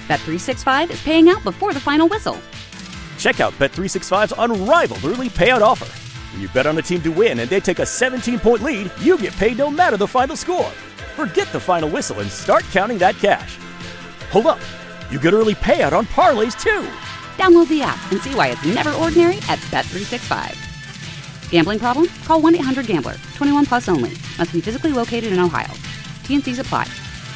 Bet365 is paying out before the final whistle. Check out Bet365's unrivaled early payout offer. When you bet on a team to win and they take a 17-point lead, you get paid no matter the final score. Forget the final whistle and start counting that cash. Hold up. You get early payout on parlays, too. Download the app and see why it's never ordinary at Bet365. Gambling problem? Call 1-800-GAMBLER. 21 plus only. Must be physically located in Ohio. T&Cs apply.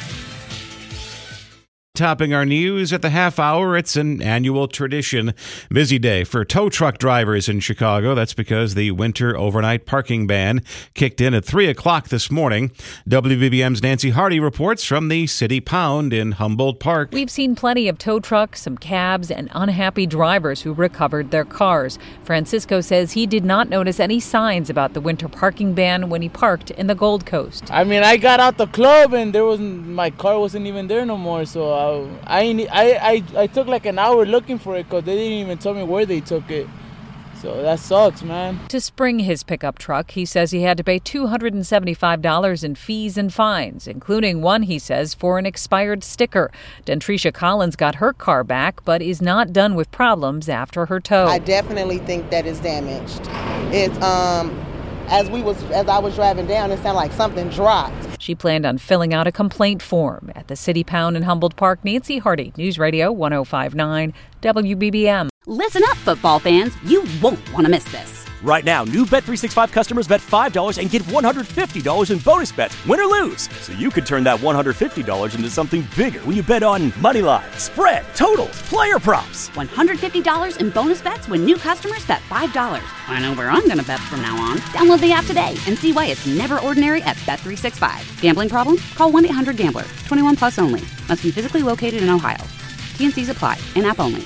Topping our news at the half hour, it's an annual tradition. Busy day for tow truck drivers in Chicago. That's because the winter overnight parking ban kicked in at 3 o'clock this morning. WBBM's Nancy Hardy reports from the City Pound in Humboldt Park. We've seen plenty of tow trucks, some cabs, and unhappy drivers who recovered their cars. Francisco says he did not notice any signs about the winter parking ban when he parked in the Gold Coast. I mean, I got out the club and my car wasn't even there no more, so I took like an hour looking for it because they didn't even tell me where they took it. So that sucks, man. To spring his pickup truck, he says he had to pay $275 in fees and fines, including one, he says, for an expired sticker. Dentrisha Collins got her car back, but is not done with problems after her tow. I definitely think that it's damaged. It's as I was driving down, it sounded like something dropped. She planned on filling out a complaint form at the City Pound in Humboldt Park. Nancy Hardy, News Radio 105.9 WBBM. Listen up, football fans. You won't want to miss this. Right now, new Bet365 customers bet $5 and get $150 in bonus bets, win or lose. So you could turn that $150 into something bigger when you bet on money line, spread, totals, player props. $150 in bonus bets when new customers bet $5. I know where I'm going to bet from now on. Download the app today and see why it's never ordinary at Bet365. Gambling problem? Call 1-800-GAMBLER. 21 plus only. Must be physically located in Ohio. T&Cs apply. In-app only.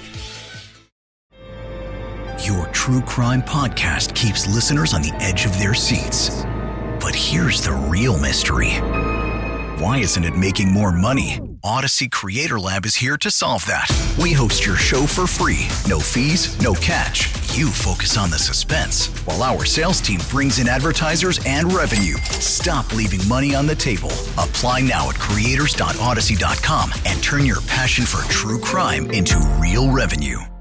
Your true crime podcast keeps listeners on the edge of their seats. But here's the real mystery. Why isn't it making more money? Odyssey Creator Lab is here to solve that. We host your show for free. No fees, no catch. You focus on the suspense, while our sales team brings in advertisers and revenue. Stop leaving money on the table. Apply now at creators.odyssey.com and turn your passion for true crime into real revenue.